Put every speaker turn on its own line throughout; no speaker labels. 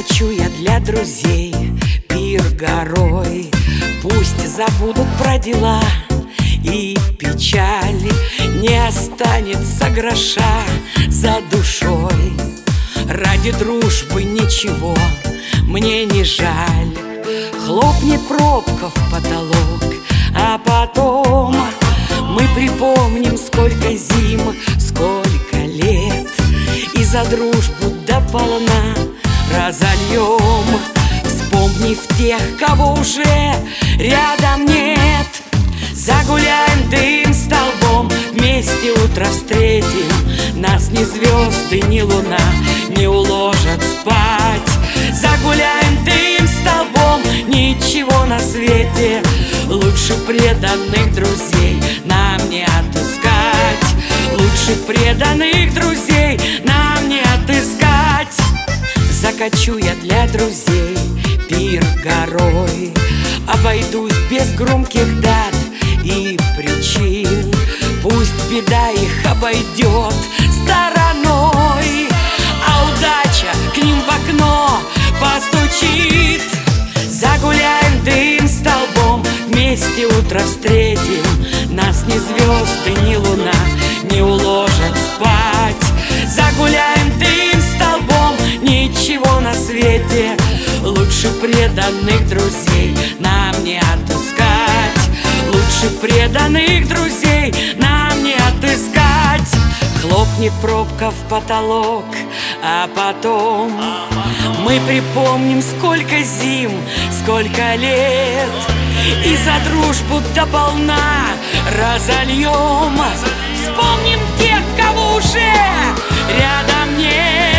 Закачу я для друзей пир горой. Пусть забудут про дела и печаль, не останется гроша за душой. Ради дружбы ничего мне не жаль. Хлопнет пробка в потолок, а потом мы припомним, сколько зим, сколько лет, и за дружбу дополна разольем, вспомнив тех, кого уже рядом нет. Загуляем дым столбом, вместе утро встретим. Нас ни звезды, ни луна не уложат спать. Загуляем дым столбом, ничего на свете лучше преданных друзей нам не отыскать. Лучше преданных друзей нам не отыскать. Закачу я для друзей пир горой, обойдусь без громких дат и причин. Пусть беда их обойдет стороной, а удача к ним в окно постучит. Загуляем дым столбом, вместе утро встретим. Нас ни звезды, ни луна не уложат спать. Загуляем дым столбом, ничего на свете лучше преданных друзей нам не отыскать. Лучше преданных друзей нам не отыскать. Хлопнет пробка в потолок, а потом мы припомним, сколько зим, сколько лет, и за дружбу дополна разольем. Вспомним тех, кого уже рядом нет.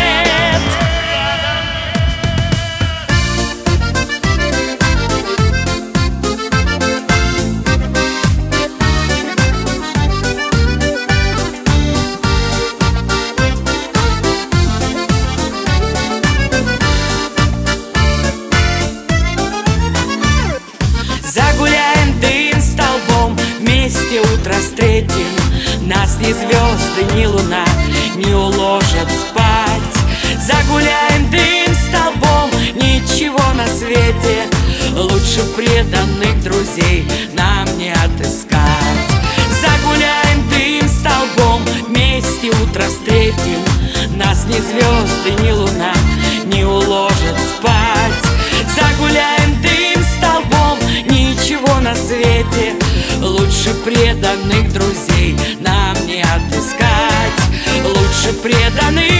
Загуляем дым столбом, вместе утро встретим. Нас ни звезды, ни луна не уложат спать. Загуляем дым столбом, ничего на свете лучше преданных друзей нам не отыскать. Загуляем дым столбом, вместе утро встретим. Нас ни звезды, ни луна не уложат спать. Загуляем дым столбом, ничего на свете лучше преданных друзей нам не отыскать. Лучше преданных